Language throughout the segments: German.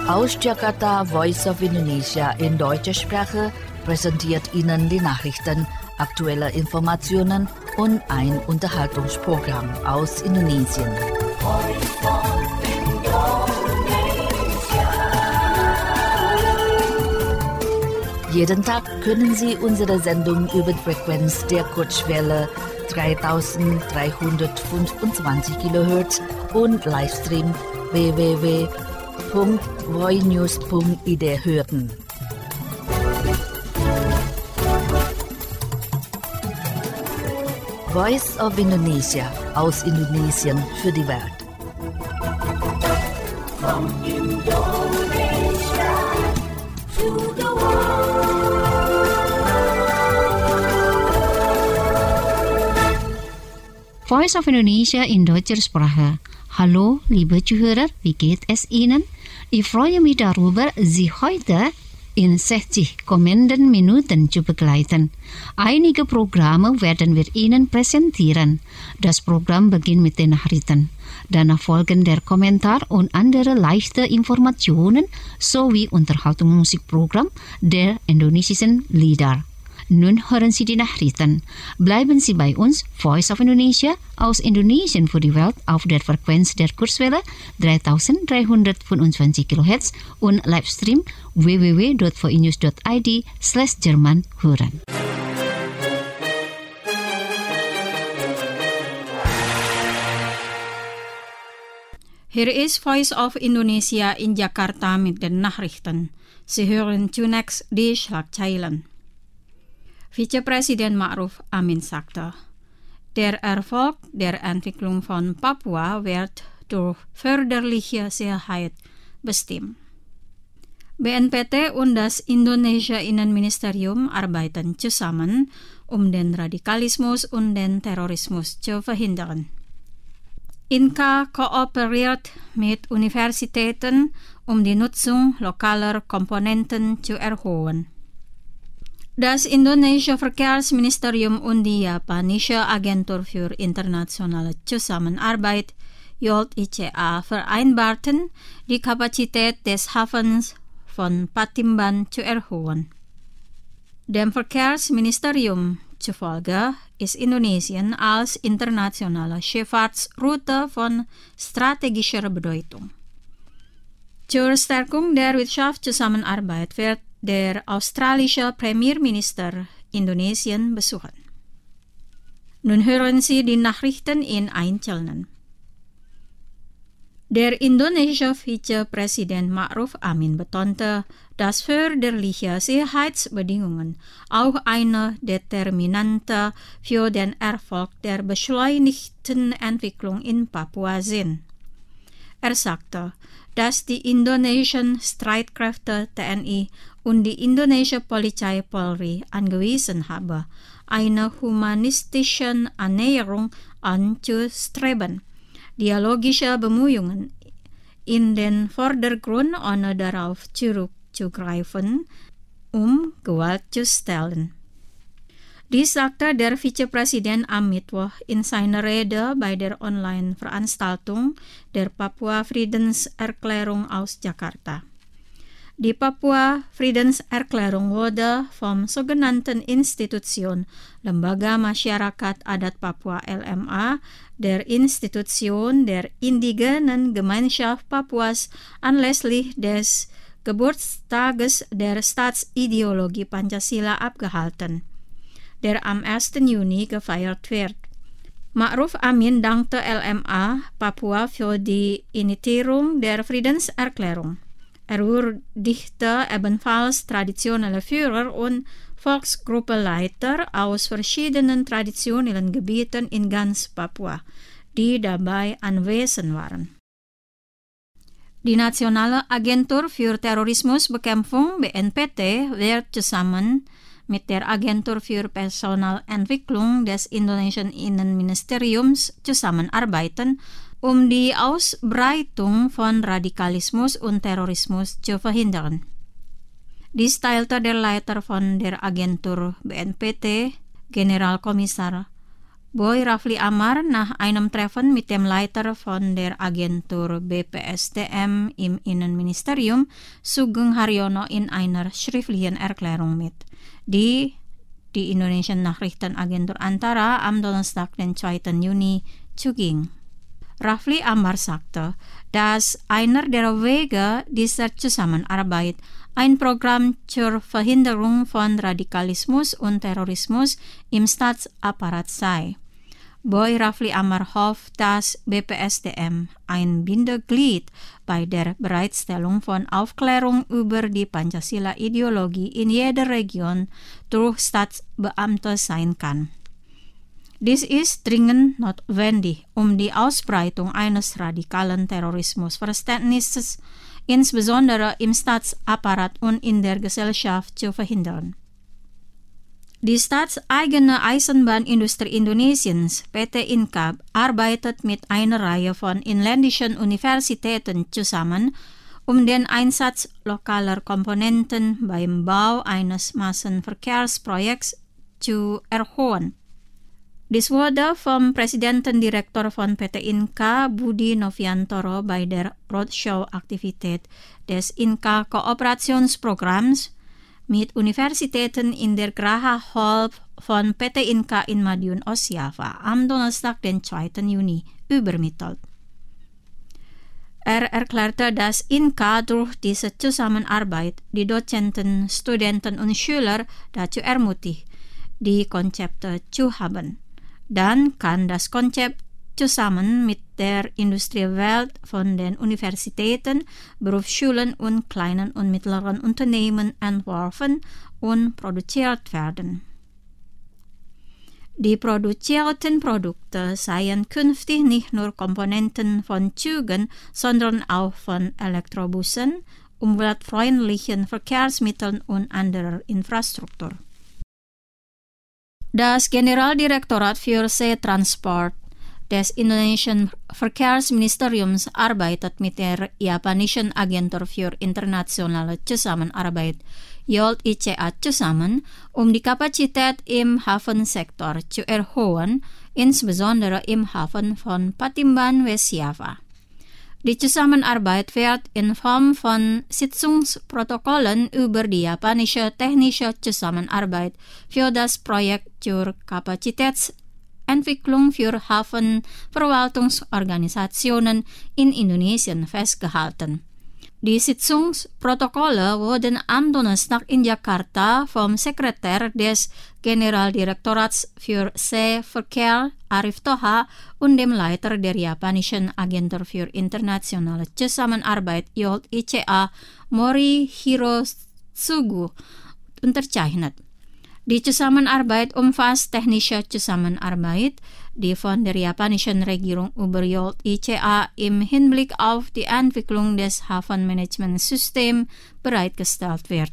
Aus Jakarta, Voice of Indonesia in deutscher Sprache präsentiert Ihnen die Nachrichten, aktuelle Informationen und ein Unterhaltungsprogramm aus Indonesien. Jeden Tag können Sie unsere Sendung über die Frequenz der Kurzwelle 3325 kHz und Livestream www.voinews.id hören. Voice of Indonesia aus Indonesien für die Welt. From Indonesia to the world. Voice of Indonesia in deutscher Sprache. Hallo, liebe Zuhörer, wie geht es Ihnen? Ich freue mich darüber, Sie heute in 60 kommenden Minuten zu begleiten. Einige Programme werden wir Ihnen präsentieren. Das Programm beginnt mit den Nachrichten. Danach folgen der Kommentar und andere leichte Informationen sowie Unterhaltungsmusikprogramm der indonesischen Lieder. Nun hören Sie die Nachrichten. Bleiben Sie bei uns, Voice of Indonesia aus Indonesien für die Welt auf der Frequenz der Kurzwelle 3325 kHz und Livestream www.voinews.id/Jerman hören. Hier ist Voice of Indonesia in Jakarta mit den Nachrichten. Sie hören zunächst die Schlagzeilen. Vizepräsident Ma'ruf Amin sagte, der Erfolg der Entwicklung von Papua wird durch förderliche Sicherheit bestimmt. BNPT und das Indonesia Innenministerium arbeiten zusammen, um den Radikalismus und den Terrorismus zu verhindern. INCA kooperiert mit Universitäten, um die Nutzung lokaler Komponenten zu erhöhen. Das Indonesische Verkehrsministerium und die japanische Agentur für internationale Zusammenarbeit JICA vereinbarten, die Kapazität des Hafens von Patimban zu erhöhen. Dem Verkehrsministerium zufolge ist Indonesien als internationale Schifffahrtsroute von strategischer Bedeutung. Zur Stärkung der Wirtschaftszusammenarbeit wird der australische Premierminister Indonesien besuchen. Nun hören Sie die Nachrichten in Einzelnen. Der indonesische Vizepräsident Ma'ruf Amin betonte, dass förderliche Sicherheitsbedingungen auch eine Determinante für den Erfolg der beschleunigten Entwicklung in Papua sind. Er sagte, dass die indonesischen Streitkräfte TNI und die indonesische Polizei Polri angewiesen habe, eine humanistische Annäherung anzustreben, dialogische Bemühungen in den Vordergrund ohne darauf zurückzugreifen, um Gewalt zu stellen. Dies sagte der Vizepräsident am Mittwoch in seiner Rede bei der Online-Veranstaltung der Papua-Friedenserklärung aus Jakarta. Die Papua-Friedenserklärung wurde vom sogenannten Institution Lembaga Masyarakat Adat Papua LMA, der Institution der indigenen Gemeinschaft Papuas, anlässlich des Geburtstages der Staatsideologie Pancasila abgehalten, der am 1. Juni gefeiert wird. Ma'ruf Amin dankte LMA Papua für die Initiierung der Friedenserklärung. Er würdigte ebenfalls traditionelle Führer und Volksgruppeleiter aus verschiedenen traditionellen Gebieten in ganz Papua, die dabei anwesend waren. Die Nationale Agentur für Terrorismusbekämpfung BNPT wird zusammen mit der Agentur für Personalentwicklung des indonesischen Innenministeriums zusammenarbeiten, um die Ausbreitung von Radikalismus und Terrorismus zu verhindern. Dies teilte der Leiter von der Agentur BNPT, Generalkommissar Boy Rafli Amar nach einem Treffen mit dem Leiter von der Agentur BPSDM im Innenministerium, Sugeng Haryono, in einer schriftlichen Erklärung mit, die Indonesian Nachrichtenagentur Antara am Donnerstag, den 2. Juni, zuging. Rafli Amar sagte, dass einer der Wege dieser Zusammenarbeit ein Programm zur Verhinderung von Radikalismus und Terrorismus im Staatsapparat sei. Boy Rafli Amar hofft, dass BPSDM ein Bindeglied bei der Bereitstellung von Aufklärung über die Pancasila-Ideologie in jeder Region durch Staatsbeamte sein kann. Dies ist dringend notwendig, um die Ausbreitung eines radikalen Terrorismusverständnisses insbesondere im Staatsapparat und in der Gesellschaft zu verhindern. Die staatseigene Eisenbahnindustrie Indonesiens, PT Inka, arbeitet mit einer Reihe von inländischen Universitäten zusammen, um den Einsatz lokaler Komponenten beim Bau eines Massenverkehrsprojekts zu erhöhen. Dies wurde vom Präsidentendirektor von PT Inka, Budi Noviantoro, bei der Roadshow-Aktivität des Inka-Kooperationsprogramms mit Universitäten in der Graha Hall von PT Inka in Madiun Osjava am Donnerstag, den 2. Juni, übermittelt. Er erklärte, dass Inka durch diese Zusammenarbeit die Dozenten, Studenten und Schüler dazu ermutigt, die Konzepte zu haben. Dann kann das Konzept zusammen mit der Industriewelt von den Universitäten, Berufsschulen und kleinen und mittleren Unternehmen entworfen und produziert werden. Die produzierten Produkte seien künftig nicht nur Komponenten von Zügen, sondern auch von Elektrobussen, umweltfreundlichen Verkehrsmitteln und anderer Infrastruktur. Das Generaldirektorat für Seetransport des indonesischen Verkehrsministeriums arbeitet mit der japanischen Agentur für internationale Zusammenarbeit JICA zusammen, um die Kapazität im Hafensektor zu erhöhen, insbesondere im Hafen von Patimban, Westjava. Die Zusammenarbeit wird in Form von Sitzungsprotokollen über die japanische technische Zusammenarbeit für das Projekt zur Kapazitätsentwicklung für Hafenverwaltungsorganisationen in Indonesien festgehalten. Die Sitzungsprotokolle wurden am Donnerstag in Jakarta vom Sekretär des Generaldirektorats für Seeverkehr Arif Toha und dem Leiter der japanischen Agentur für internationale Zusammenarbeit JICA Mori Hirotsugu unterzeichnet. Die Zusammenarbeit umfasst technische Zusammenarbeit, die von der japanischen Regierung über JICA im Hinblick auf die Entwicklung des Hafenmanagementsystems bereitgestellt wird.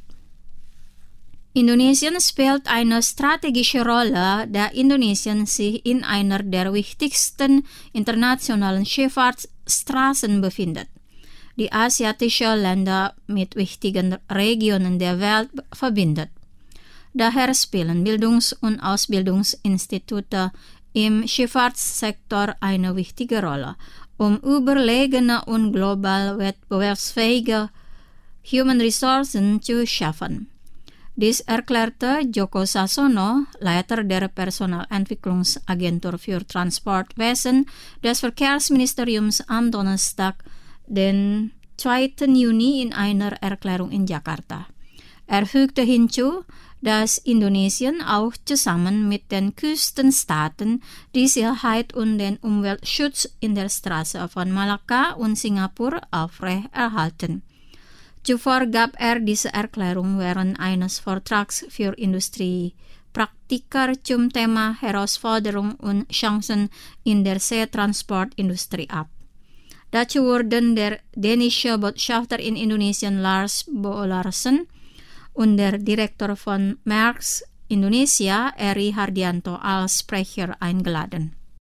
Indonesien spielt eine strategische Rolle, da Indonesien sich in einer der wichtigsten internationalen Schifffahrtsstraßen befindet, die asiatische Länder mit wichtigen Regionen der Welt verbindet. Daher spielen Bildungs- und Ausbildungsinstitute im Schifffahrtssektor eine wichtige Rolle, um überlegene und global wettbewerbsfähige Human Resources zu schaffen. Dies erklärte Joko Sasono, Leiter der Personalentwicklungsagentur für Transportwesen des Verkehrsministeriums am Donnerstag, den 2. Juni, in einer Erklärung in Jakarta. Er fügte hinzu, dass Indonesien auch zusammen mit den Küstenstaaten die Sicherheit und den Umweltschutz in der Straße von Malakka und Singapur aufrechterhalten. Zuvor gab er diese Erklärung während eines Vortrags für Industriepraktiker zum Thema Herausforderungen und Chancen in der Seetransportindustrie ab. Dazu wurden der dänische Botschafter in Indonesien Lars Bo Larsen und der Direktor von Maersk Indonesia, Eri Hardianto, als Sprecher eingeladen.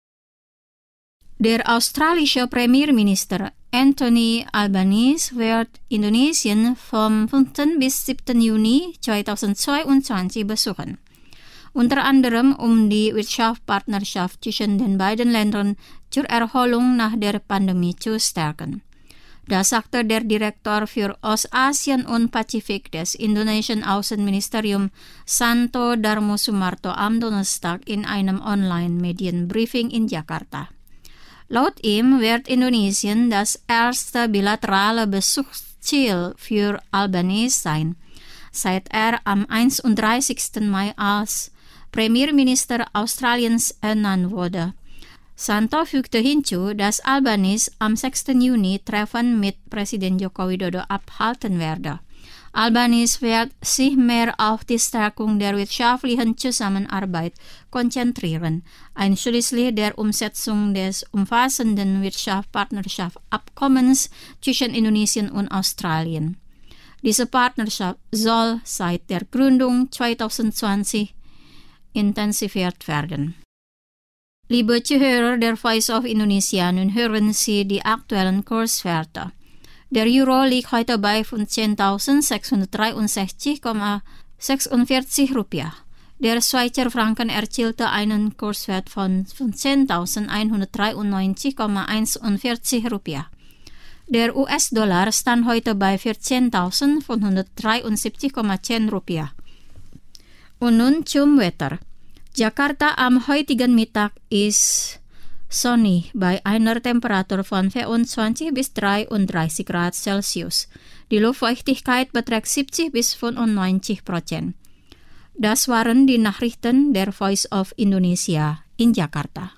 Der australische Premierminister Anthony Albanese wird Indonesien vom 5. bis 7. Juni 2022 besuchen. unter anderem die Wirtschaftspartnerschaft zwischen den beiden Ländern zur Erholung nach der Pandemie zu stärken. Das sagte der Direktor für Ostasien und Pazifik des Indonesischen Außenministeriums Santo Darmo Sumarto am Donnerstag in einem Online-Medienbriefing in Jakarta. Laut ihm wird Indonesien das erste bilaterale Besuchsziel für Albanese sein, seit er am 31. Mai als Premierminister Australiens ernannt wurde. Santo fügte hinzu, dass Albanese am 6. Juni Treffen mit Präsident Joko Widodo abhalten werde. Albanese wird sich mehr auf die Stärkung der wirtschaftlichen Zusammenarbeit konzentrieren, einschließlich der Umsetzung des umfassenden Wirtschaftspartnerschaftsabkommens zwischen Indonesien und Australien. Diese Partnerschaft soll seit der Gründung 2020 intensiviert werden. Liebe Zuhörer der Voice of Indonesia, nun hören Sie die aktuellen Kurswerte. Der Euro liegt heute bei 15.663,46 Rupiah. Der Schweizer Franken erzielte einen Kurswert von 15.193,41 Rupiah. Der US-Dollar stand heute bei 14.573,10 Rupiah. Und nun zum Wetter. Jakarta am heutigen Mittag ist sonnig bei einer Temperatur von 24 bis 33 Grad Celsius. Die Luftfeuchtigkeit beträgt 70 bis 95%. Das waren die Nachrichten der Voice of Indonesia in Jakarta.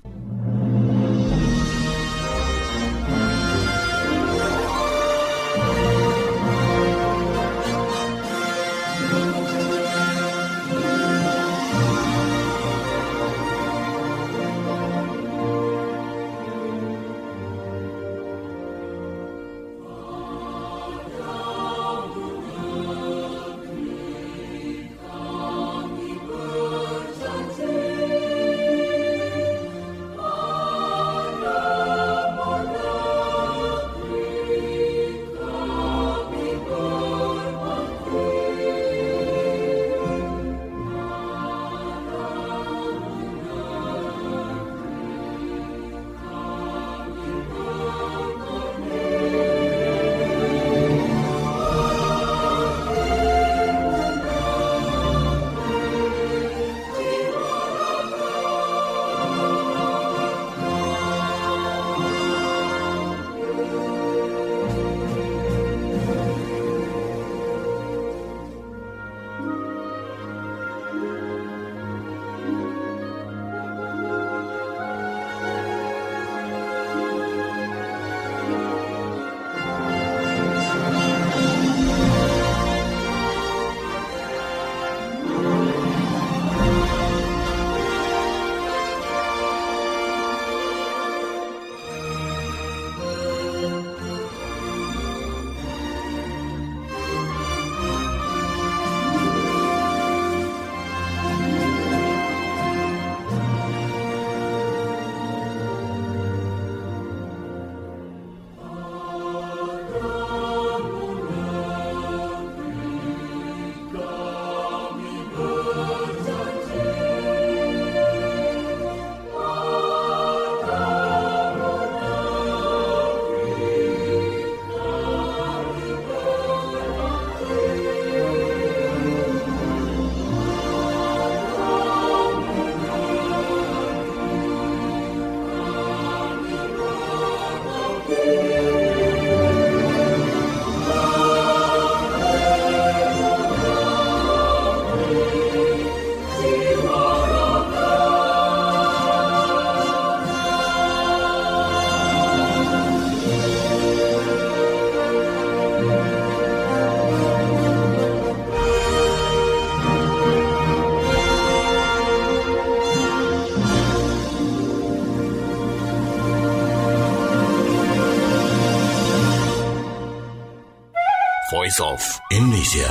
Voice of Indonesia.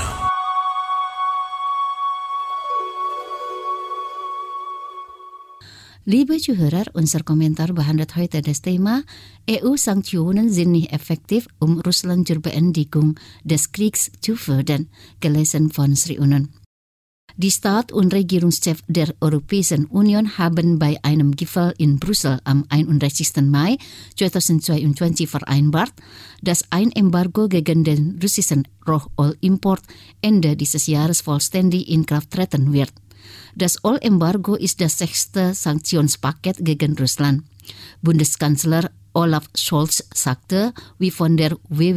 Liebe Zuhörer, unser Kommentar behandelt heute das Thema EU-Sanktionen sind nicht effektiv, Russland zur Beendigung des Kriegs zu fördern, gelesen von Sri Unen. Die Staat- und Regierungschef der Europäischen Union haben bei einem Gipfel in Brüssel am 31. Mai 2022 vereinbart, dass ein Embargo gegen den russischen Rohölimport Ende dieses Jahres vollständig in Kraft treten wird. Das Ölembargo ist das 6. Sanktionspaket gegen Russland. Bundeskanzler Olaf Scholz sagte, wie von der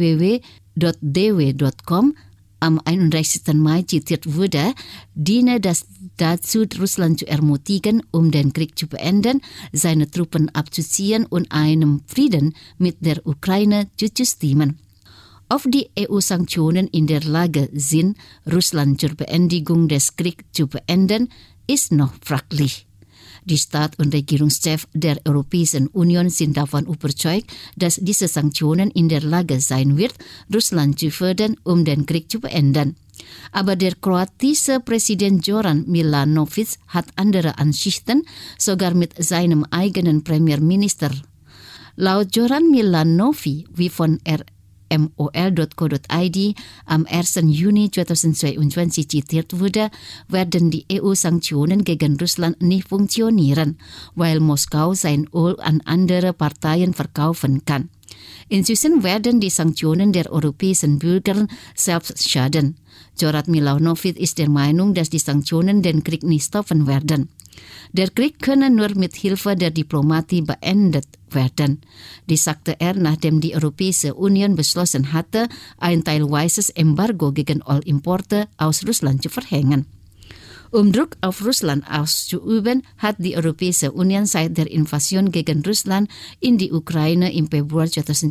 www.dw.com am 31. Mai zitiert wurde, diene das dazu, Russland zu ermutigen, den Krieg zu beenden, seine Truppen abzuziehen und einem Frieden mit der Ukraine zuzustimmen. Ob die EU-Sanktionen in der Lage sind, Russland zur Beendigung des Kriegs zu beenden, ist noch fraglich. Die Staat- und Regierungschefs der Europäischen Union sind davon überzeugt, dass diese Sanktionen in der Lage sein wird, Russland zu fördern, den Krieg zu beenden. Aber der kroatische Präsident Zoran Milanovic hat andere Ansichten, sogar mit seinem eigenen Premierminister. Laut Zoran Milanovic, wie von mol.co.id am 1. Juni 2022 zitiert wurde, werden die EU-Sanktionen gegen Russland nicht funktionieren, weil Moskau sein Öl an andere Parteien verkaufen kann. Inzwischen werden die Sanktionen der europäischen Bürger selbst schaden. Zoran Milanovic ist der Meinung, dass die Sanktionen den Krieg nicht stoppen werden. Der Krieg könne nur mit Hilfe der Diplomatie beendet werden. Dies sagte er, nachdem die Europäische Union beschlossen hatte, ein teilweises Embargo gegen Ölimporte aus Russland zu verhängen. Druck auf Russland auszuüben, hat die Europäische Union seit der Invasion gegen Russland in die Ukraine im Februar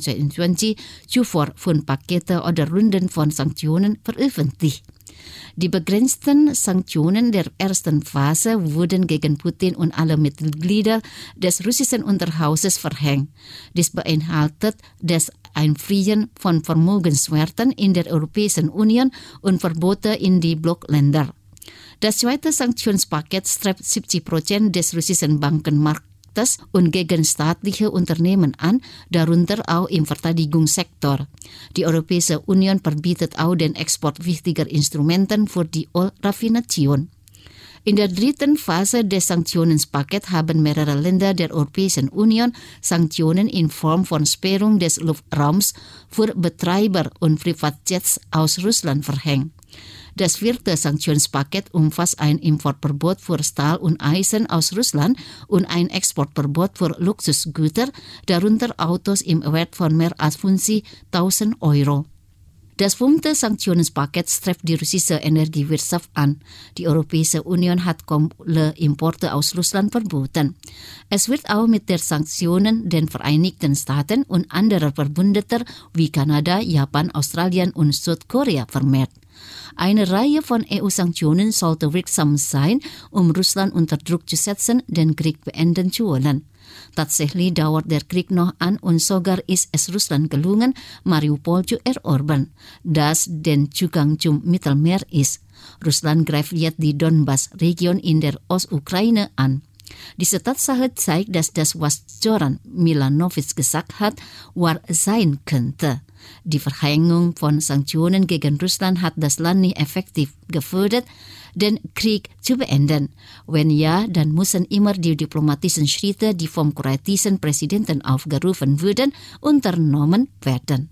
2022 zuvor 5 Pakete oder Runden von Sanktionen veröffentlicht. Die begrenzten Sanktionen der ersten Phase wurden gegen Putin und alle Mitglieder des russischen Unterhauses verhängt. Dies beinhaltet das Einfrieren von Vermögenswerten in der Europäischen Union und Verbote in die Blockländer. Das zweite Sanktionspaket strebt 70% des russischen Bankenmarktes und gegen staatliche Unternehmen an, darunter auch im Verteidigungssektor. Die Europäische Union verbietet auch den Export wichtiger Instrumenten für die Ölraffination. In der dritten Phase des Sanktionspakets haben mehrere Länder der Europäischen Union Sanktionen in Form von Sperrung des Luftraums für Betreiber und Privatjets aus Russland verhängt. Das vierte Sanktionspaket umfasst ein Importverbot für Stahl und Eisen aus Russland und ein Exportverbot für Luxusgüter, darunter Autos im Wert von mehr als 50.000 Euro. Das 5. Sanktionspaket strebt die russische Energiewirtschaft an. Die Europäische Union hat Kohleimporte aus Russland verboten. Es wird auch mit den Sanktionen den Vereinigten Staaten und anderer Verbündeter wie Kanada, Japan, Australien und Südkorea vermehrt. Eine Reihe von EU-Sanktionen sollte wirksam sein, Russland unter Druck zu setzen, den Krieg beenden zu wollen. Tatsächlich dauert der Krieg noch an und sogar ist es Russland gelungen, Mariupol zu erobern, das den Zugang zum Mittelmeer ist. Russland greift jetzt die Donbass-Region in der Ostukraine an. Diese Tatsache zeigt, dass das, was Zoran Milanovic gesagt hat, wahr sein könnte. Die Verhängung von Sanktionen gegen Russland hat das Land nicht effektiv gefördert, den Krieg zu beenden. Wenn ja, dann müssen immer die diplomatischen Schritte, die vom kroatischen Präsidenten aufgerufen wurden, unternommen werden.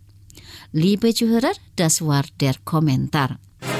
Liebe Zuhörer, das war der Kommentar.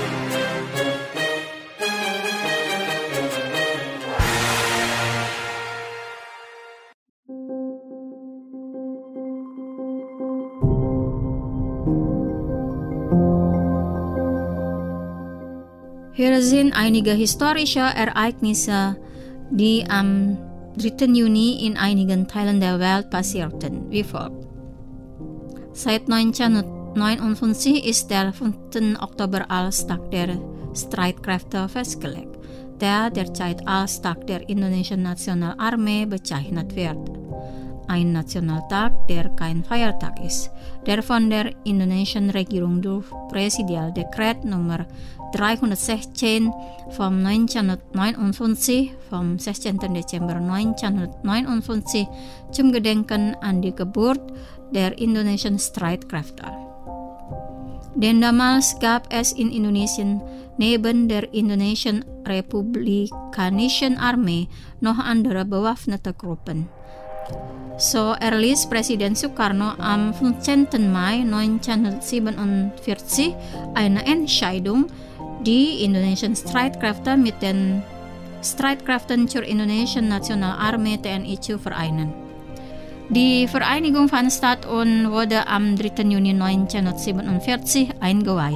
Hier sind einige historische Ereignisse, die am 3. Juni in einigen Teilen der Welt passierten, wie folgt. Seit 1959 ist der 5. Oktober als Tag der Streitkräfte festgelegt, der derzeit als Tag der Indonesischen Nationalarmee bezeichnet wird. Ein Nationaltag, der kein Feiertag ist, der von der indonesischen Regierung durch Präsidialdekret Nummer 316 vom 1959 vom 16. Dezember 1959 zum Gedenken an die Geburt der indonesischen Streitkräfte. denn damals gab es in Indonesien neben der Indonesischen Republikanischen Armee noch andere bewaffnete Gruppen. So erließ Präsident Soekarno am 15. Mai 1947 eine Entscheidung, die indonesischen Streitkräfte mit den Streitkräften zur Indonesischen Nationalarmee TNI zu vereinen. Die Vereinigung fand statt und wurde am 3. Juni 1947 eingeweiht.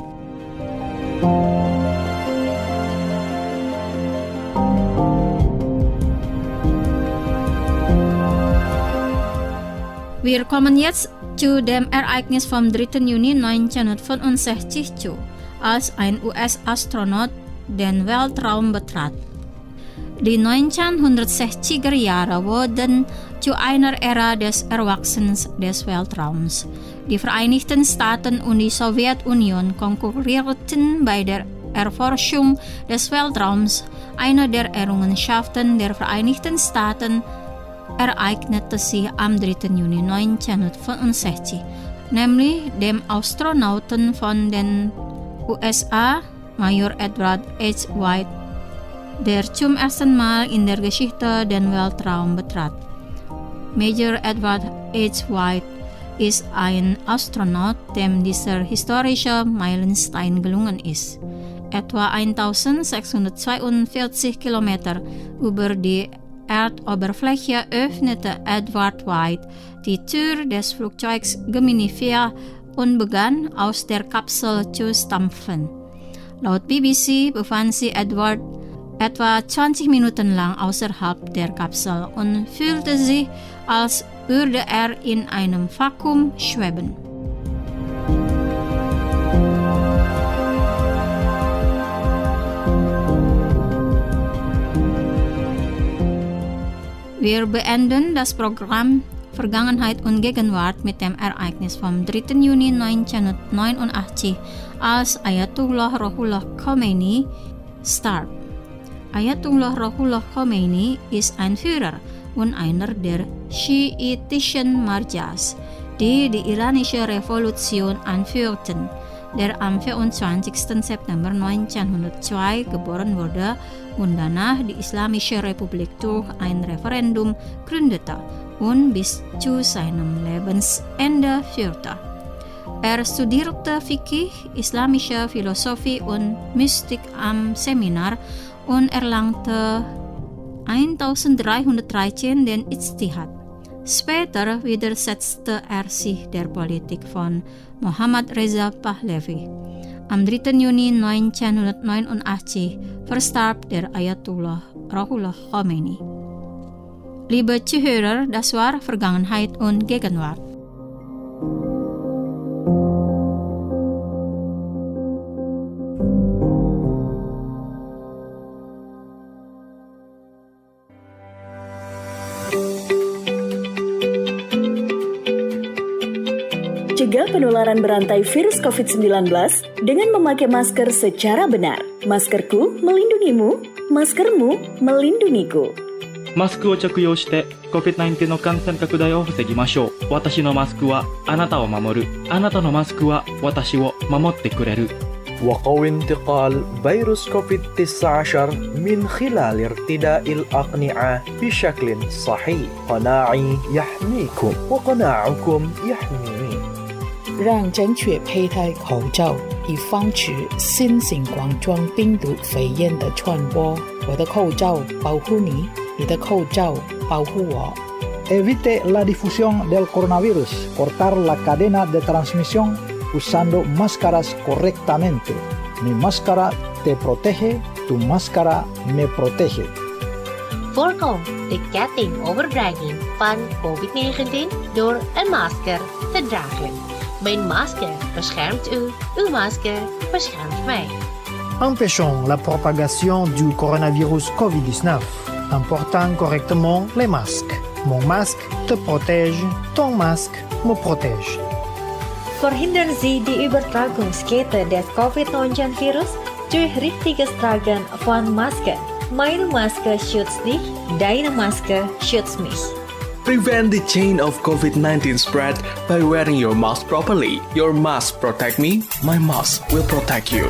Wir kommen jetzt zu dem Ereignis vom 3. Juni 1965 zu, als ein US-Astronaut den Weltraum betrat. Die 1960er Jahre wurden zu einer Ära des Erwachsens des Weltraums. Die Vereinigten Staaten und die Sowjetunion konkurrierten bei der Erforschung des Weltraums. Eine der Errungenschaften der Vereinigten Staaten ereignete sich am 3. Juni 1965, nämlich dem Astronauten von den USA, Major Edward H. White, der zum ersten Mal in der Geschichte den Weltraum betrat. Major Edward H. White ist ein Astronaut, dem dieser historische Meilenstein gelungen ist. Etwa 1642 Kilometer über die Erdoberfläche öffnete Edward White die Tür des Flugzeugs Gemini 4 und begann, aus der Kapsel zu stampfen. Laut BBC befand sich Edward etwa 20 Minuten lang außerhalb der Kapsel und fühlte sich, als würde er in einem Vakuum schweben. Wir beenden das Programm Vergangenheit und Gegenwart mit dem Ereignis vom 3. Juni 1989, als Ayatollah Ruhollah Khomeini starb. Ayatollah Ruhollah Khomeini ist ein Führer und einer der schiitischen Marjas, die die iranische Revolution anführten, der am 24. September 1902 geboren wurde und danach die Islamische Republik durch ein Referendum gründete und bis zu seinem Lebensende führte. Er studierte Fiqh, islamische Philosophie und Mystik am Seminar und erlangte 1313 den Ijtihad. Später widersetzte er sich der Politik von Mohammad Reza Pahlavi. Am 3. Juni 1989 verstarb der Ayatollah Ruhollah Khomeini. Liebe Zuhörer, das war Vergangenheit und Gegenwart. Cegah penularan berantai virus COVID-19 dengan memakai masker secara benar. Maskerku melindungimu, maskermu melindungiku. マスクを着用して COVID-19 の感染拡大を防ぎましょう。私のマスクはあなたを守る。あなたのマスクは私を守ってくれる。 وقوي انتقال فيروس كوفيد-19 من خلال ارتداء الأقنعة بشكل صحيح. قناعي يحميكم وقناعكم يحميني. 让正确佩戴口罩，以防止新型冠状病毒肺炎的传播。我的口罩保护你，你的口罩保护我。 Evite la difusión del coronavirus. Cortar la cadena de transmisión usando máscaras correctamente. Mi máscara te protege, tu máscara me protege. Voorkom de ketting overdraging van COVID-19 door een masker te dragen. Mijn masker beschermt u, uw masker beschermt mij. Empêchons la propagation du coronavirus COVID-19 en portant correctement les masques. Mon masque te protège, ton masque me protège. Verhindern Sie die Übertragungskette des Covid-19-Virus durch richtiges Tragen von Masken. Meine Maske schützt dich, deine Maske schützt mich. Prevent the chain of COVID-19 spread by wearing your mask properly. Your mask protect me, my mask will protect you.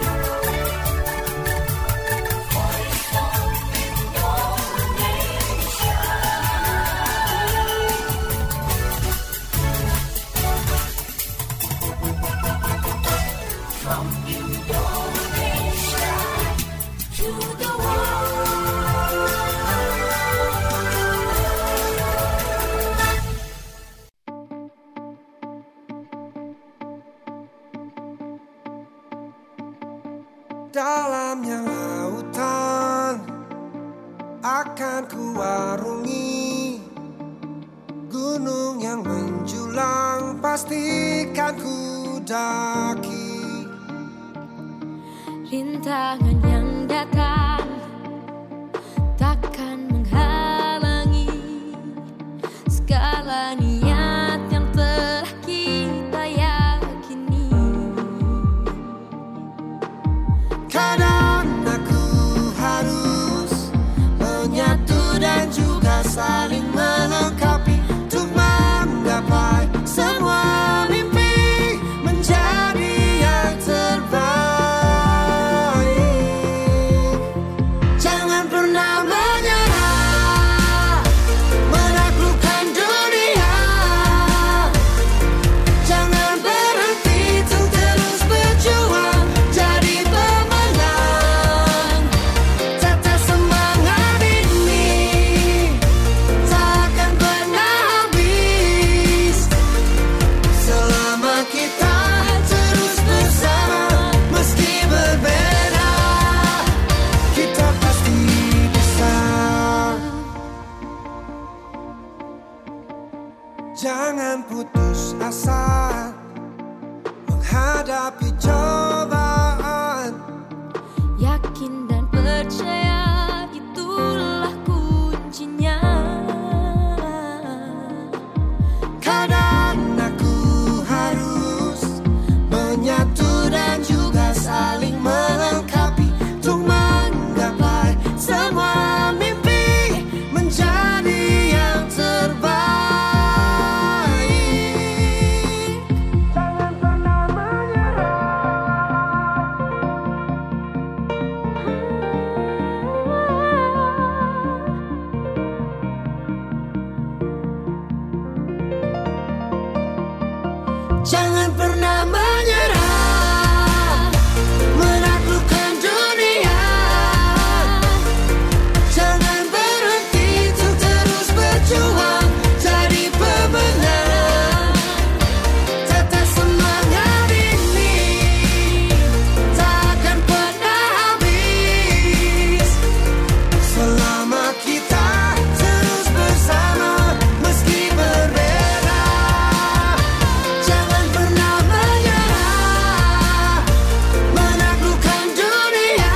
Dalamnya lautan akan kuarungi, gunung yang menjulang pastikan ku daki. Rintangan yang datang takkan menghalangi segala niat yang telah kita yakini. Kadang aku harus menyatu dan juga saling melengkapi untuk menggapai semua mimpi menjadi yang terbaik. Jangan pernah menyerah, menaklukkan dunia. Jangan berhenti untuk terus berjuang jadi pemenang. Tetap semangat ini takkan pernah habis selama kita terus bersama. Meski berbeda, kita pasti bisa. Jangan putus asa menghadapi cobaan. Yakin dan percaya itulah kuncinya. Kadang aku harus menyatu dan juga saling melengkapi untuk menggapai semua mimpi menjadi yang terbaik. Jangan pernah menyerah. Jangan pernah menyerah, menaklukkan dunia. Jangan berhenti untuk terus berjuang jadi pemenang. Tetap semangat ini takkan pernah habis selama kita terus bersama. Meski berbeda, jangan pernah menyerah, menaklukkan dunia.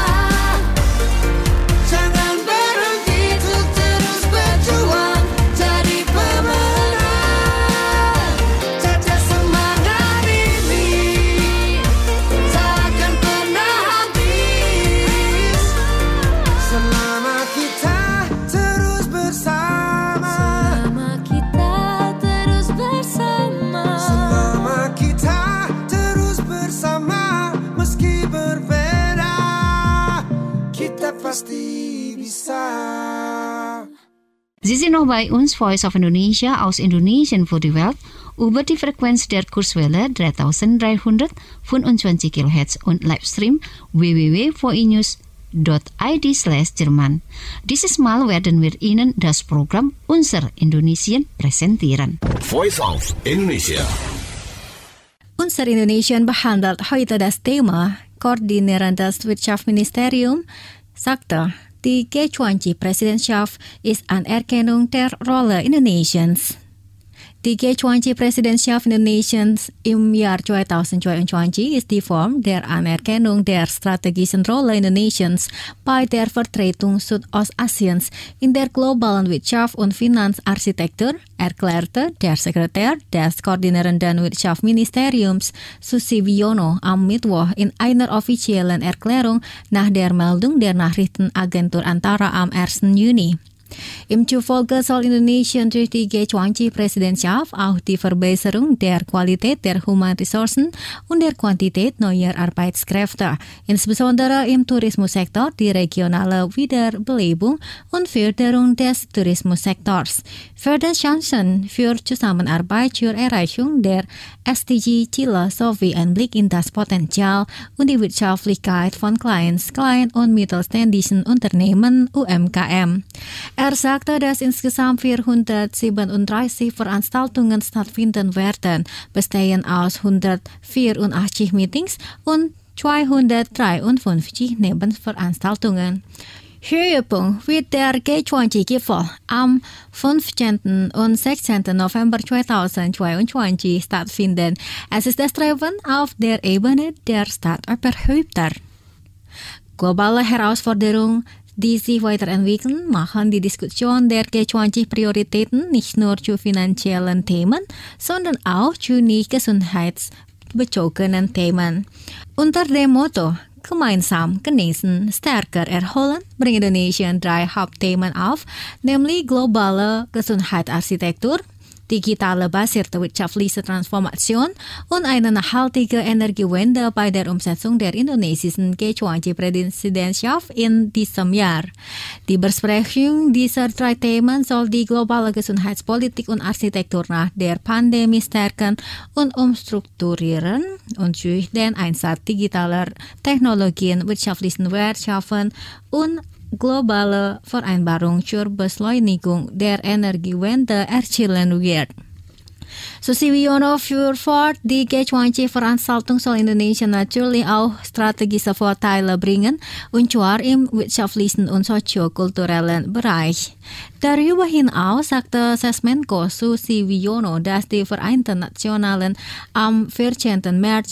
Jangan berhenti untuk terus berjuang jadi pemenang. Tetap semangat ini takkan pernah habis selama kita terus bersama. Selama kita terus bersama. Selama kita terus bersama. Meski berbeda, kita pasti bisa. Sie sind noch bei uns, Voice of Indonesia aus Indonesien für die Welt, über die Frequenz der Kurzwelle 3325 kHz und Livestream www.voinews.id/Jerman. Dieses Mal werden wir Ihnen das Programm Unser Indonesien präsentieren. Voice of Indonesia. Unser Indonesien behandelt heute das Thema Koordinierendes Wirtschaftsministerium sagte, die G20-Präsidentschaft ist Anerkennung der Rolle Indonesiens. Die G20-Präsidentschaft Indonesiens im Jahr 2022 ist die Form der Anerkennung der strategischen Rolle Indonesiens bei der Vertretung Südostasiens in der globalen Wirtschaft- und Finanzarchitektur, erklärte der Sekretär des Koordinierenden Wirtschaftsministeriums Susi Wiono am Mittwoch in einer offiziellen Erklärung nach der Meldung der Nachrichtenagentur Antara am 1. Juni. Im Zufolge soll Indonesien durch die G20-Präsidentschaft auch die Verbesserung der Qualität der Humanressourcen und der Quantität neuer Arbeitskräfte, insbesondere im Tourismussektor, die regionale Wiederbelebung und Förderung des Tourismussektors, Förderchancen für Zusammenarbeit zur Erreichung der SDG-Ziele sowie ein Blick in das Potenzial und die Wirtschaftlichkeit von kleinen und mittelständischen Unternehmen UMKM. Er sagte, dass insgesamt 437 Veranstaltungen stattfinden werden, bestehend aus 184 Meetings und 253 Nebenveranstaltungen. Höhepunkt wird der G20-Gipfel am 15. und 16. November 2022 stattfinden. Es ist das Treffen auf der Ebene der Start-up-Häupter. Globale Herausforderungen, die sich weiterentwickeln, machen die Diskussion der G20-Prioritäten nicht nur zu finanziellen Themen, sondern auch zu nicht gesundheitsbezogenen Themen. Unter dem Motto Gemeinsam genießen, stärker erholen, bringt Indonesien 3 Hauptthemen auf, nämlich globale Gesundheitsarchitektur, digitale basierte wirtschaftliche Transformation und eine nachhaltige Energiewende bei der Umsetzung der indonesischen G20-Präsidentschaft in diesem Jahr. Die Besprechung dieser 3 Themen soll die globale Gesundheitspolitik und Architektur nach der Pandemie stärken und umstrukturieren und durch den Einsatz digitaler Technologien wirtschaftlichen Wert schaffen und globale Vereinbarung zur Beschleunigung der Energiewende erzielen wird. Susi Wiono führt fort, die G20-Veranstaltung soll Indonesien natürlich auch strategische Vorteile bringen, und zwar im wirtschaftlichen und soziokulturellen Bereich. Darüber hinaus sagte Sesmenko Susi Wiono, dass die Vereinten Nationen am 14. März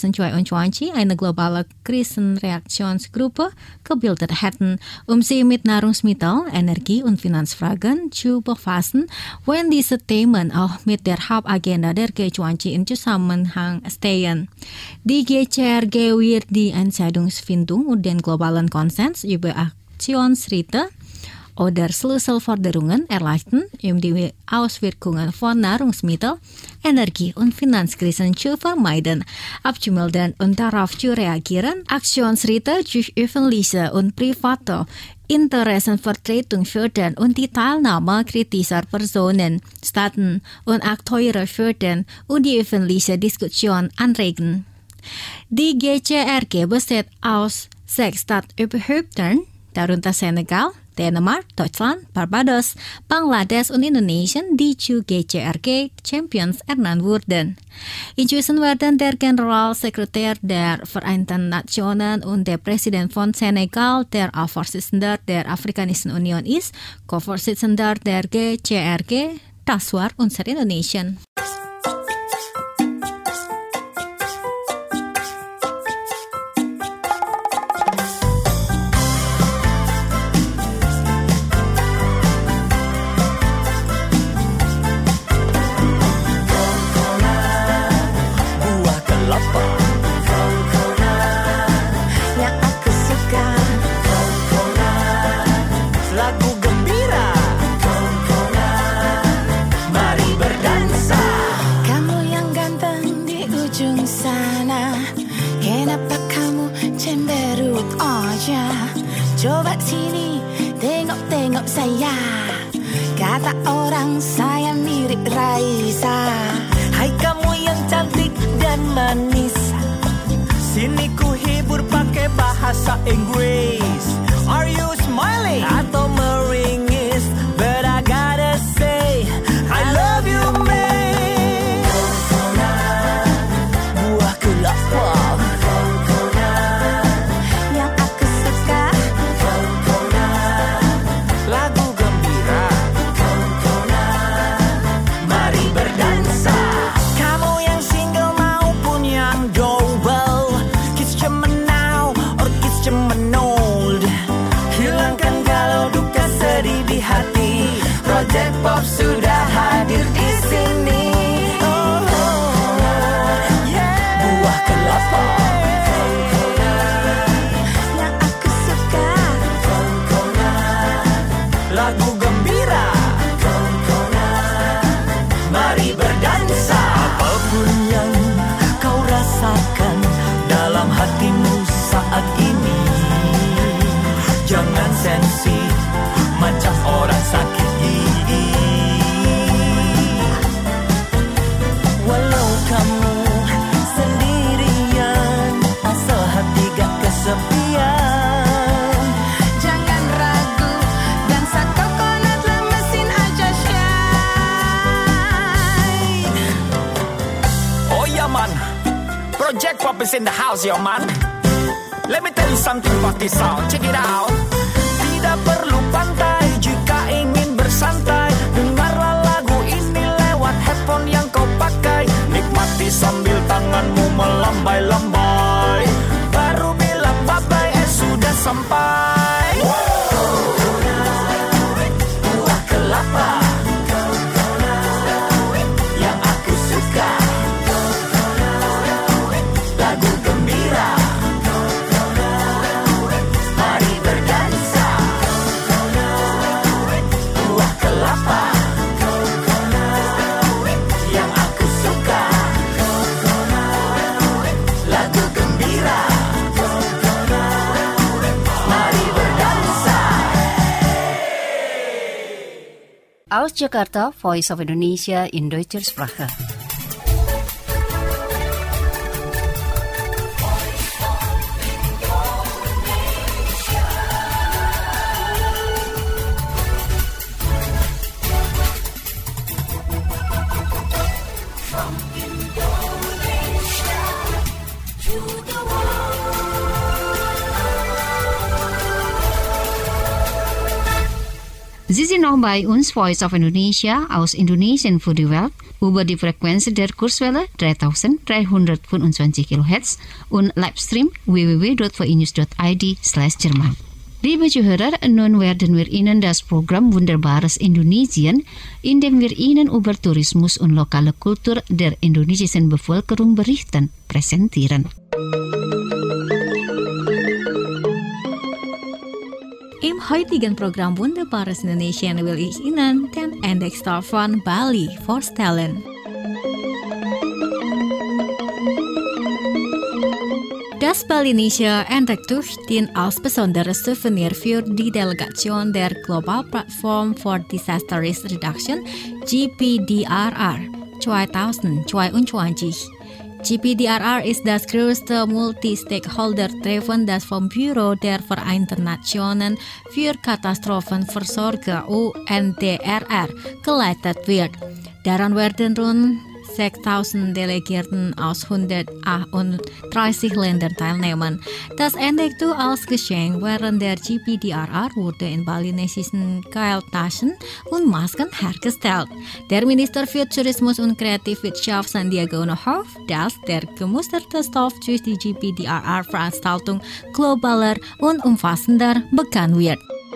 2022 eine globale Krisenreaktionsgruppe gebildet hätten, um sich mit Nahrungsmittel-, Energie- und Finanzfragen zu befassen, wenn diese Themen auch mit der Hauptagenda der G20 in Zusammenhang stehen. Die GCRG wird die Entscheidungsfindung und den globalen Konsens über Aktionsschritte oder Schlüsselforderungen erleichtern, um die Auswirkungen von Nahrungsmittel-, Energie- und Finanzkrisen zu vermeiden, abzumildern und darauf zu reagieren. Aktionsschritte durch öffentliche und private Interessenvertretung fördern und die Teilnahme kritischer Personen, Staaten und Akteure fördern und die öffentliche Diskussion anregen. Die GCRG besteht aus 6 Staatsüberhäuptern, darunter Senegal, Dänemark, Deutschland, Barbados, Bangladesch und Indonesien, die zu GCRG Champions ernannt wurden. Inzwischen werden der Generalsekretär der Vereinten Nationen und der Präsident von Senegal, der auch Vorsitzender der Afrikanischen Union ist, Co-Vorsitzender der GCRG. Das war unser Indonesien. Coba sini, tengok-tengok saya. Kata orang saya mirip Raisa. Hai kamu yang cantik dan manis, sini ku hibur pakai bahasa Inggris. Are you smiling atau meringis? But I gotta say, I love you, man. Buah kelapa. Hilangkan galau duka Jack Pop is in the house, yo man. Let me tell you something about this sound. Check it out. Tidak perlu pantai jika ingin bersantai. Dengarlah lagu ini lewat headphone yang kau pakai. Nikmati sambil tanganmu melambai-lambai. Baru bilang bye-bye, sudah sampai. Buah kelapa yang aku suka. Lagu gembira, mari berdansa. Buah kelapa yang aku suka. Lagu gembira, mari berdansa. Aus Jakarta, Voice of Indonesia in Deutscher Sprache. Sie sind noch bei uns, Voice of Indonesia, aus Indonesien für die Welt, über die Frequenz der Kurzwelle 3325 kHz und Livestream www.voinews.id/Jerman. Liebe Zuhörer, nun werden wir Ihnen das Programm Wunderbares Indonesien, in dem wir Ihnen über Tourismus und lokale Kultur der indonesischen Bevölkerung berichten, präsentieren. Im heutigen Programm Wunderbares Indonesien will ich Ihnen den Endekstag von Bali vorstellen. Das Balinesische Endektuch dient als besonderes Souvenir für die Delegation der Global Platform for Disaster Risk Reduction GPDRR 2022. GPDRR ist das größte Multi-Stakeholder-Treffen, das vom Büro der Vereinten Nationen für Katastrophenvorsorge UNDRR geleitet wird. Daran werden rund 6.000 Delegierten aus 130 Ländern teilnehmen. Das Endektuch als Geschenk während der GPDRR wurde in balinesischen Keiltaschen und Masken hergestellt. Der Minister für Tourismus und Kreativwirtschaft Sandiaga Uno hofft, dass der gemusterte Stoff durch die GPDRR-Veranstaltung globaler und umfassender bekannt wird.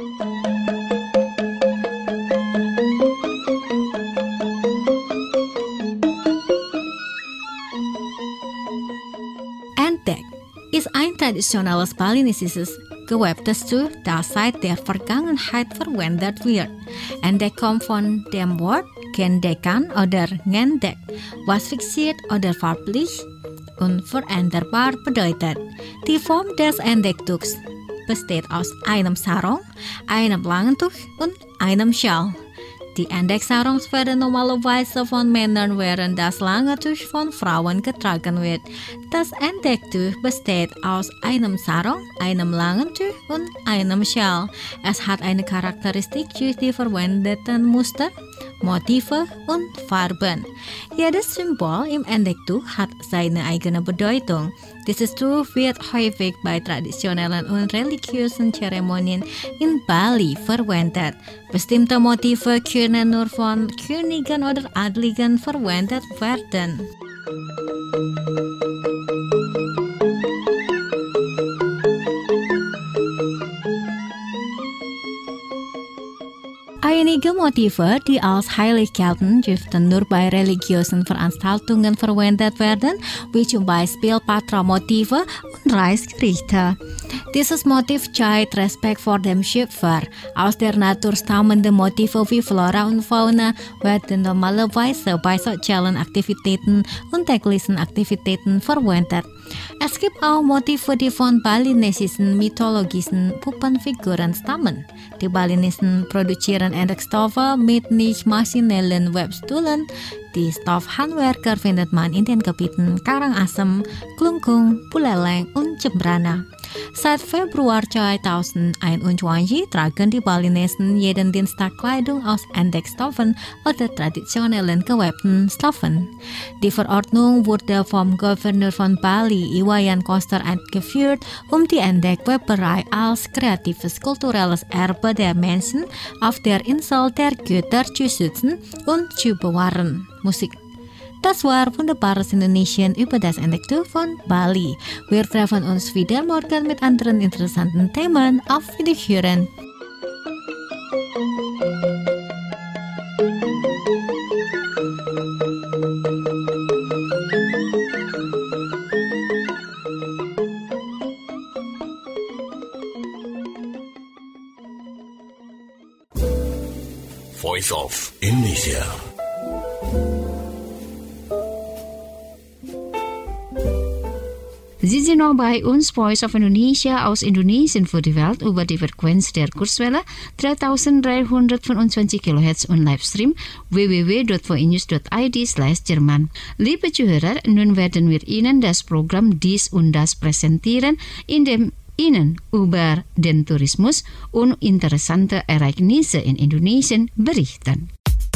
Endek ist ein traditionelles balinesisches gewebtes Tuch, das seit der Vergangenheit verwendet wird. Endek kommt von dem Wort gendekan oder ngendek, was fixiert oder farblich und veränderbar bedeutet. Die Form des Endektuchs besteht aus einem Sarong, einem langen Tuch und einem Schal. Die Endek-Sarungs werden normalerweise von Männern, während das lange Tuch von Frauen getragen wird. Das Endektuch besteht aus einem Sarong, einem langen Tuch und einem Schal. Es hat eine Charakteristik durch die verwendeten Muster, Motive und Farben. Jedes Symbol im Endektuch hat seine eigene Bedeutung. Dieses Tuch wird häufig bei traditionellen und religiösen Zeremonien in Bali verwendet. Bestimmte Motive können nur von Königen oder Adligen verwendet werden. Einige Motive, die als heilig gelten, dürften nur bei religiösen Veranstaltungen verwendet werden, wie zum Beispiel Patra-Motive und Reisgerichte. Dieses Motiv zeigt Respekt vor dem Schöpfer. Aus der Natur stammende Motive wie Flora und Fauna werden normalerweise bei sozialen Aktivitäten und täglichen Aktivitäten verwendet. Es gibt auch Motive, die von balinesischen mythologischen Puppenfiguren stammen. Die Balinesen produzieren Endekstoffe mit nicht maschinellen Webstühlen. Die Stoffhandwerker findet man in den Gebieten Karangasem, Klungkung, Buleleng und Jembrana. Seit Februar 2021 tragen die Balinesen jeden Dienstag Kleidung aus Entdeckstoffen oder traditionellen gewebten Stoffen. Die Verordnung wurde vom Gouverneur von Bali, Iwayan Koster, eingeführt, die Entdeckweberei als kreatives kulturelles Erbe der Menschen auf der Insel der Götter zu schützen und zu bewahren. Musik. Das war Wunderbares Indonesien über das Entdeckte von Bali. Wir treffen uns wieder morgen mit anderen interessanten Themen. Auf Wiederhören. Voice of Indonesia. Sie sind noch bei uns, Voice of Indonesia aus Indonesien für die Welt über die Frequenz der Kurzwelle 3325 kHz und Livestream www.voinews.id/Jerman. Liebe Zuhörer, nun werden wir Ihnen das Programm Dies und Das präsentieren, in dem Ihnen über den Tourismus und interessante Ereignisse in Indonesien berichten.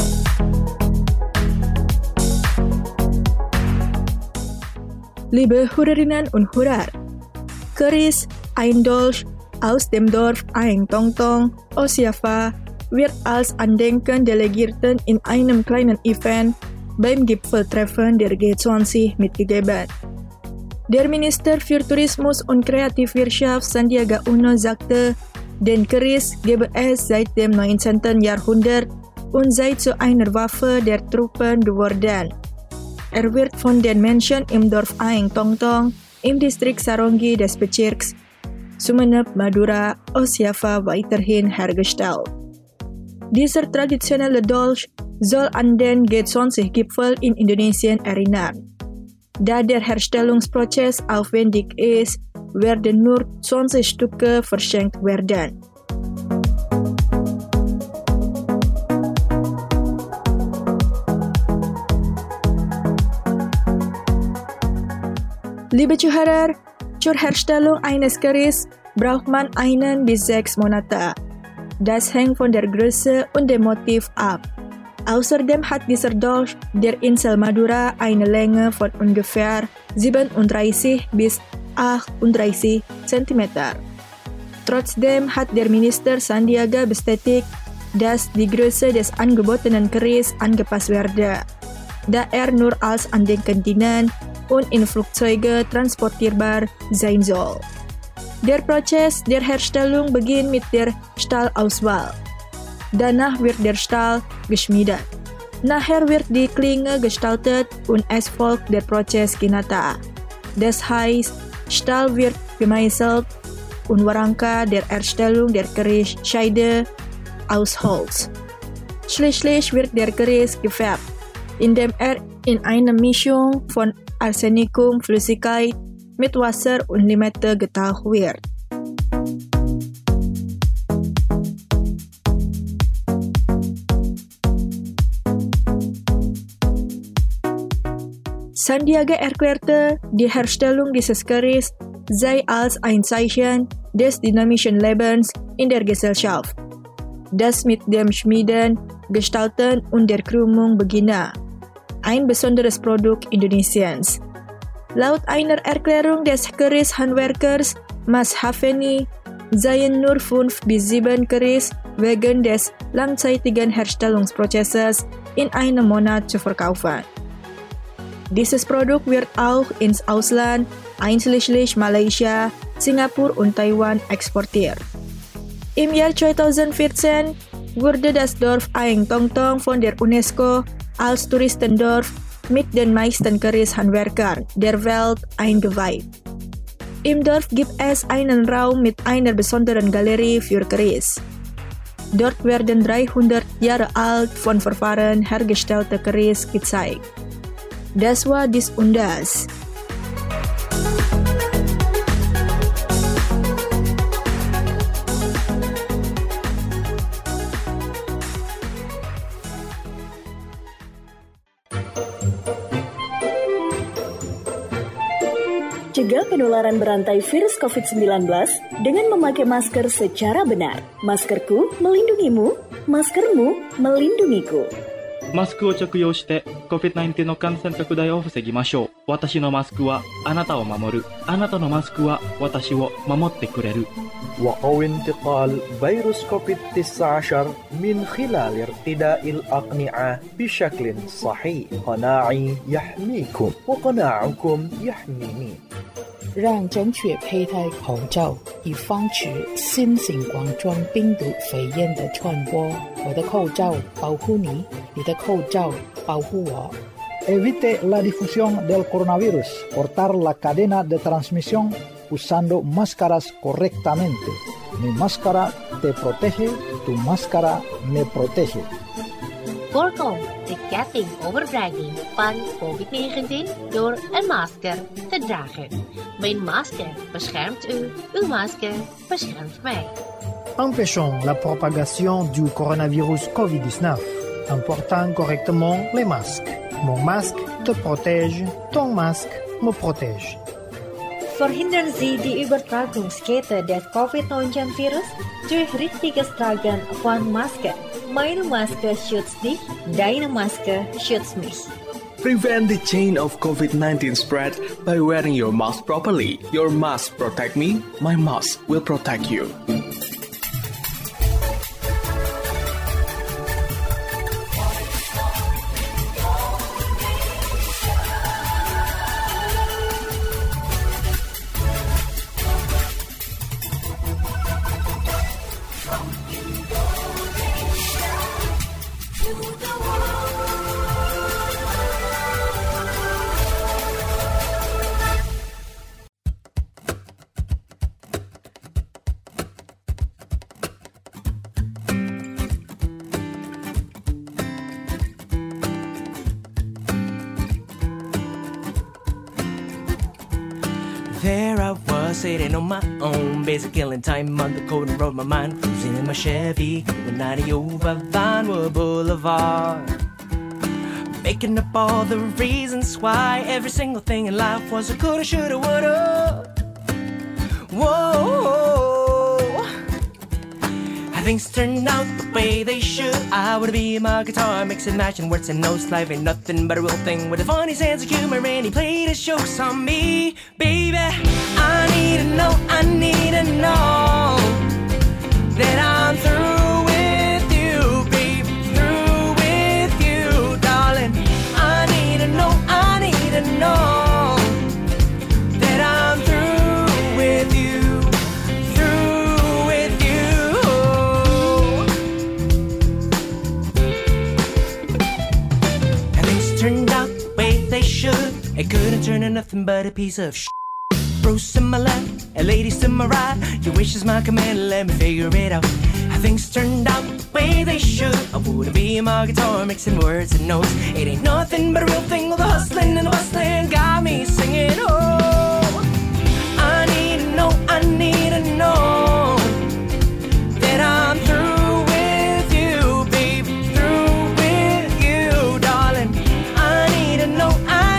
Liebe Hörerinnen und Hörer, Keris ein Dolch aus dem Dorf Aeng Tong Tong, Osjava, wird als Andenken Delegierten in einem kleinen Event beim Gipfeltreffen der G20 mitgegeben. Der Minister für Tourismus und Kreativwirtschaft Sandiaga Uno sagte, den Keris gebe es seit dem 19. Jahrhundert und sei zu einer Waffe der Truppen geworden. Er wird von den Menschen im Dorf Aeng Tong Tong im Distrikt Sarongi des Bezirks Sumeneb, Madura, Osjava weiterhin hergestellt. Dieser traditionelle Dolch soll an den G20-Gipfel in Indonesien erinnern. Da der Herstellungsprozess aufwendig ist, werden nur 20 Stücke verschenkt werden. Liebe Zuhörer, zur Herstellung eines Keris braucht man 1 bis 6 Monate. Das hängt von der Größe und dem Motiv ab. Außerdem hat dieser Dolch der Insel Madura eine Länge von ungefähr 37 bis 38 cm. Trotzdem hat der Minister Sandiaga bestätigt, dass die Größe des angebotenen Keris angepasst werde, da er nur als Andenken dienen und in Flugzeuge transportierbar sein soll. Der Prozess der Herstellung beginnt mit der Stahlauswahl. Danach wird der Stahl geschmiedet. Nachher wird die Klinge gestaltet und es folgt der Prozess Ginata. Das heißt, Stahl wird gemeißelt und Warangka der Erstellung der Keris Scheide aus Holz. Schließlich wird der Keris gefärbt, indem er in einer Mischung von Arsenicum, Flüssigkeit mit Wasser und Limette getaucht wird. Sandiaga erklärte, die Herstellung dieses Keris sei als ein Zeichen des dynamischen Lebens in der Gesellschaft, das mit dem Schmieden, Gestalten und der Krümmung beginne. Ein besonderes Produkt Indonesiens. Laut einer Erklärung des Keris-Handwerkers Mas Hafeni seien nur 5 bis 7 Keris wegen des langzeitigen Herstellungsprozesses in einem Monat zu verkaufen. Dieses Produkt wird auch ins Ausland, einschließlich Malaysia, Singapur und Taiwan exportiert. Im Jahr 2014 wurde das Dorf Aeng Tong Tong von der UNESCO als Touristendorf mit den meisten Keris-Handwerkern der Welt eingeweiht. Im Dorf gibt es einen Raum mit einer besonderen Galerie für Keris. Dort werden 300 Jahre alt von Verfahren hergestellte Keris gezeigt. Das war Dies und Das. Cegah penularan berantai virus COVID-19 dengan memakai masker secara benar. Maskerku melindungimu, maskermu melindungiku. マスクを着用して COVID-19 の感染拡大を防ぎましょう。私のマスクはあなたを守る。あなたのマスクは私を守ってくれる。 وقوي انتقال فيروس كوفيد-19 من خلال ارتداء الأقنعة بشكل صحيح. قناعي يحميكم وقناعكم يحميني. 让正确佩戴口罩，以防止新型冠状病毒肺炎的传播。我的口罩保护你，你的口罩保护我。 Evite la difusión del coronavirus. Cortar la cadena de transmisión usando máscaras correctamente. Mi máscara te protege, tu máscara me protege. Voorkom de ketting overdraging van COVID-19 door een masker te dragen. Mijn masker beschermt u, uw masker beschermt mij. Empêchons la propagation du coronavirus COVID-19 en portant correctement les masques. Mon masque te protège, ton masque me protège. Verhindern Sie die Übertragungskette des Covid-19-Virus durch richtiges Tragen von Maske. Meine Maske schützt dich, deine Maske schützt mich. Prevent the chain of COVID-19 spread by wearing your mask properly. Your mask protect me, my mask will protect you. There I was, sitting on my own, basic killing time on the corner of my mind, cruising in my Chevy, with 90 over Vinewood Boulevard, making up all the reasons why every single thing in life was a coulda, shoulda, woulda. Whoa, things turned out the way they should. I would be my guitar, mixing, matching words and notes. Life ain't nothing but a real thing with a funny sense of humor, and he played his jokes on me. Baby, I need to know that I'm through with you, babe, through with you, darling. I need to know that I'm through with you, through with you. And things turned out the way they should. It couldn't turn to nothing but a piece of shit. Bruce in my left, and ladies to my right. Your wish is my command, let me figure it out. How things turned out the way they should. I wouldn't be my guitar mixing words and notes. It ain't nothing but a real thing. All the hustling and the bustling got me singing. Oh, I need to know that I'm through with you, babe, through with you, darling. I need to know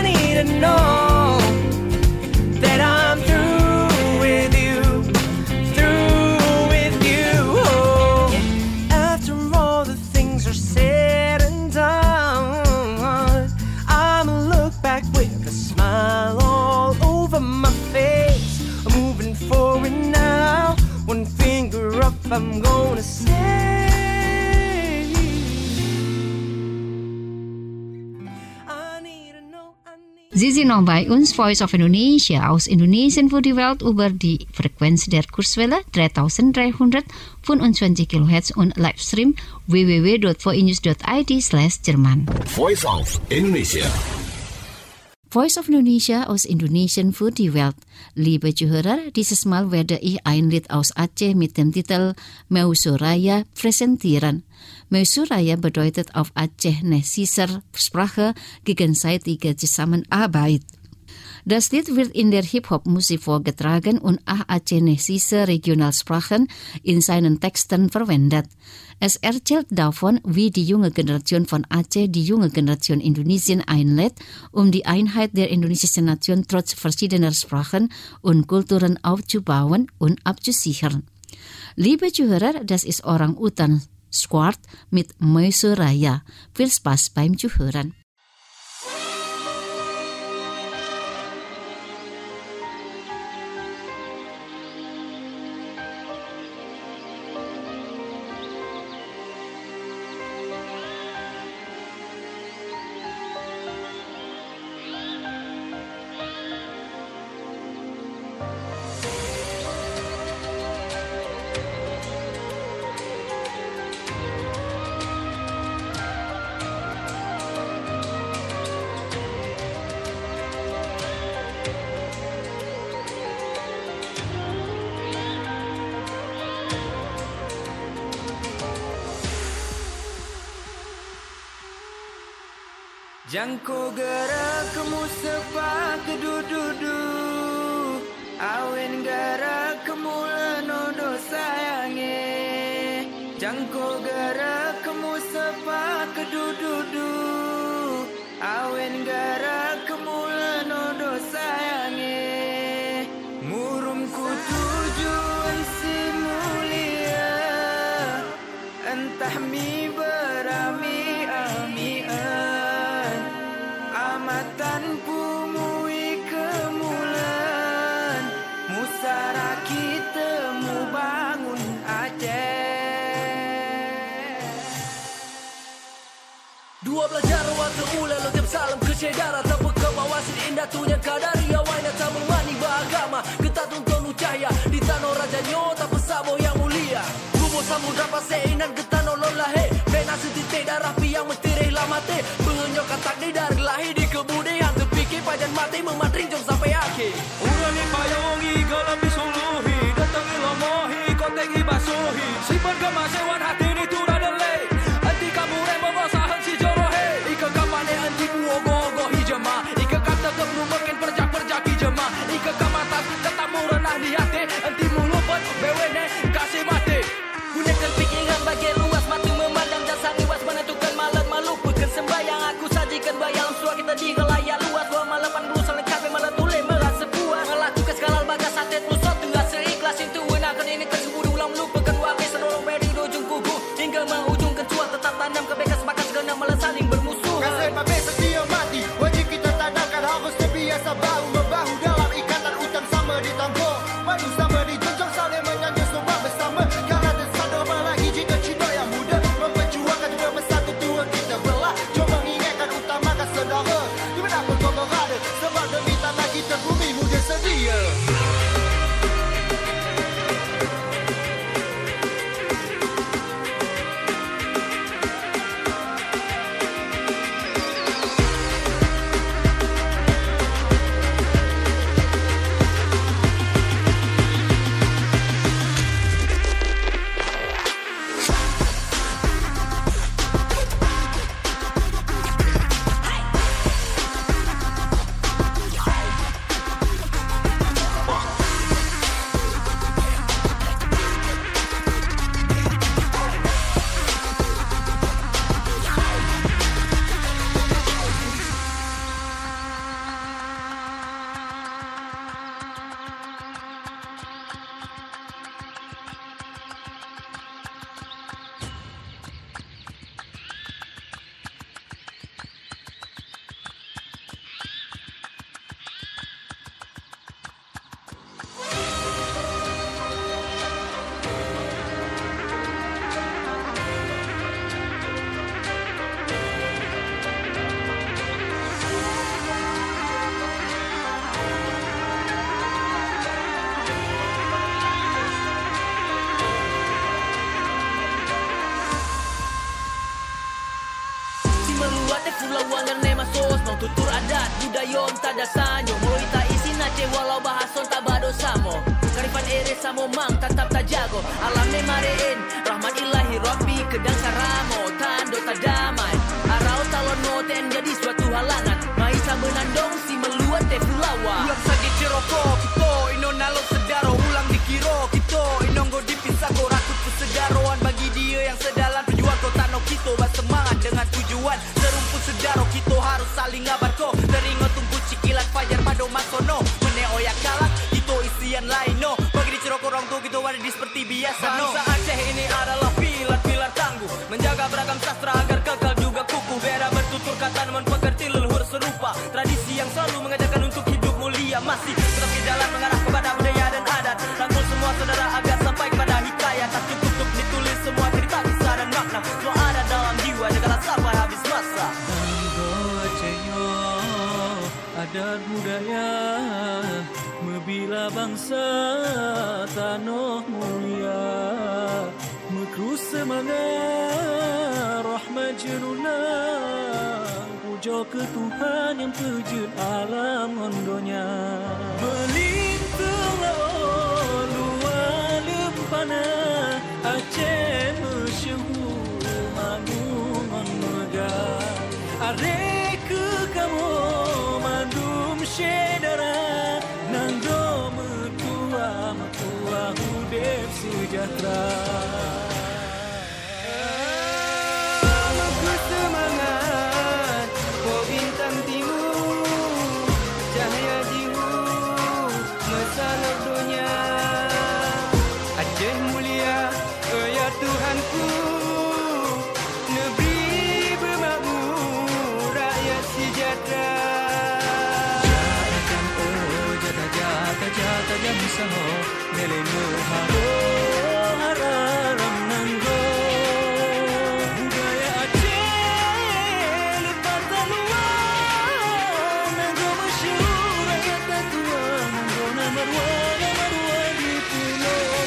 that I'm through with you, through with you. Oh, after all the things are said and done, I'ma look back with a smile all over my face. I'm moving forward now, one finger up, I'm gonna say Sie sind noch bei uns, Voice of Indonesia, aus Indonesien für die Welt über die Frequenz der Kurzwelle 3325 kHz und Livestream www.voinews.id/Jerman. Voice of Indonesia. Voice of Indonesia aus Indonesien für die Welt. Liebe Zuhörer, dieses Mal werde ich ein Lied aus Aceh mit dem Titel Meu Suraya präsentieren. Meu Suraya bedeutet auf Aceh Nesisar Sprache gegenseitige Zusammenarbeit. Das Lied wird in der Hip-Hop-Musik vorgetragen und achenessische Regionalsprachen in seinen Texten verwendet. Es erzählt davon, wie die junge Generation von Aceh die junge Generation Indonesien einlädt, um die Einheit der indonesischen Nation trotz verschiedener Sprachen und Kulturen aufzubauen und abzusichern. Liebe Zuhörer, das ist Orang-Utan Squad mit Meuse Raya. Viel Spaß beim Zuhören. Jangko gerak kemu sepak kedududu Awen gerak kemu lenodo sayange Jangko gerak kemu sepak kedududu Awen gerak kemu lenodo sayange Murumku tujuan si mulia Entah mi berami tanpu mui kemulan musara kita mu bangun Aceh. Dua belajar waktu ula lo tiap salam ke cedara tanpa kebawasan indah tunya kadari awalnya tak memani beragama kita tuntun cahaya di tanah raja nyota pesabo yang mulia kubu samudra paseinan kita nolong lahe pena setitik darah piang mentirih lamate pengenyok katak di dari lahir di kemudian terpikir pajan mati mematring jom sampai akhir urani payongi galam disuluhi datangi lomohi kotengi basuhi simpan kemasewan hati ini turah delay anti kamu remo sahan si jorohe ika kapane anti uogo-ogo hijama ika kata keblu makin perjak-perjak hijama ika kamatas tetap murah di hati anti mulupat bewene kasih mati gunakan pikiran bagi luas mati memandang dan sangiwas menentukan malam meluputkan sembayang aku sajikan bayang suara kita di layar luas 280 saling kafe malah tulen merasa puas melakukan segala bagas sate pusat tengah seikhlas itu wenakan ini tersebut ulang melupakan waris senolong beri dojung kuku hingga menghujungkan cuak tetap tanam kebekas makan segenap malah saling bermusuh kasih pakai setia mati wajib kita tandangkan harus terbiasa bahu membahu dalam ikatan utang sama ditampung madu sama dijunjung saling menyanyi semua bersama karena tersadar melagi jika cinta yang muda memperjuangkan juga bersatu tua kita belah jom mengingatkan utamakan saudara dimanapun kau berada sebab demi tanah kita bumi muda sedia. tutur adat budaya tak ada sanyo mulai tak isi nace walau bahason tak badosamo karifan ere samo mang tetap tak jago alam ne marein rahmat ilahi rabbi kedang karamo tando tak damai arau talon noten jadi suatu halangan mai menandong si meluat te pula jadi biasa. Bangsa Aceh ini adalah pilar-pilar tangguh, menjaga beragam sastra agar kekal juga kukuh. Beda bertutur kata namun pekerti leluhur serupa, tradisi yang selalu mengajarkan untuk hidup mulia. Masih tetap di jalan mengarah kepada budaya dan adat, rangkul semua saudara agar sampai kepada hikayat. Tak cukup untuk ditulis semua cerita kisah dan makna, semua ada dalam jiwa janganlah sampai habis masa. Adat budaya membela bangsa tanah mulia, mekru semangat rahmat jenuna, puja ke Tuhan yang terjun alam ondonya. Melintang luar lempana Aceh masyhur agung megah, arek ke kamu Syedara nanggo metua hudep sejahtera. Aku semangat ko bintang timur, cahaya jiwa masalah dunia. Aceh mulia, ya Tuhanku, negeri bermakmur, rakyat sejahtera. Jata jam saho nele no haro hararam nanggo budaya Aceh lepas luar nanggo masyhur rakyat tua nanggo nomor di pulau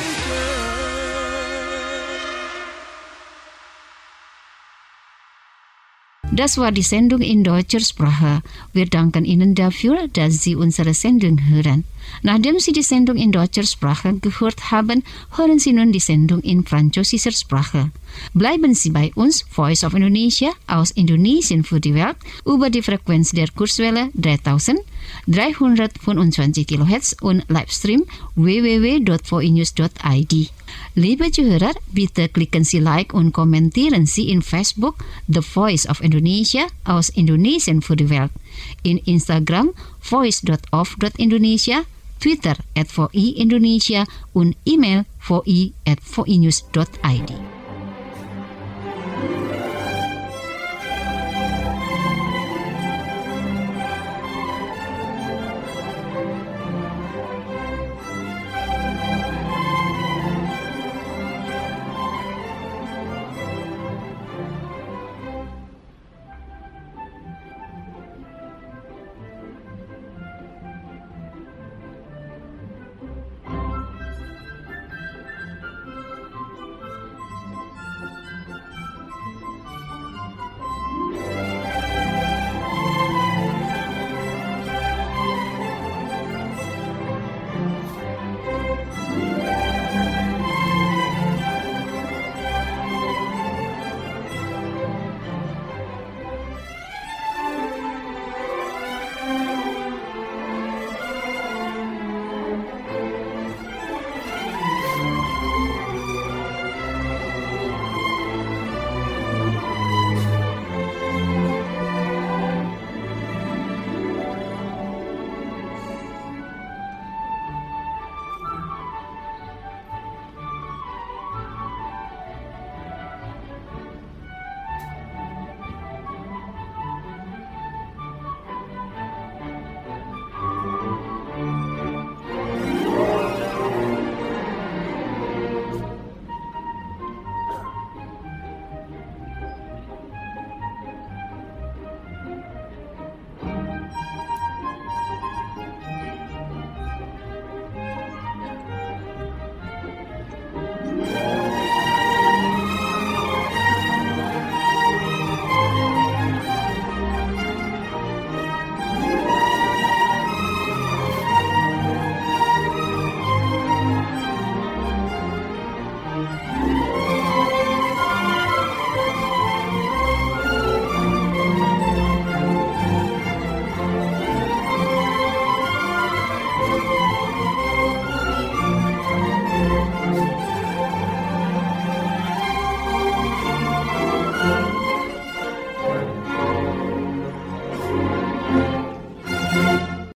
Das war die Sendung in deutscher Sprache. Wir danken Ihnen dafür, dass Sie unsere Sendung hören. Nachdem Sie die Sendung in deutscher Sprache gehört haben, hören Sie nun die Sendung in französischer Sprache. Bleiben Sie bei uns, Voice of Indonesia, aus Indonesien für die Welt, über die Frequenz der Kurzwelle 3325 kHz und Livestream www.voinews.id. Liebe Zuhörer, bitte klicken Sie Like und kommentieren Sie in Facebook The Voice of Indonesia aus Indonesien für die Welt, in Instagram voice.of.indonesia, Twitter @VOI Indonesia und E-Mail voi@voinews.id.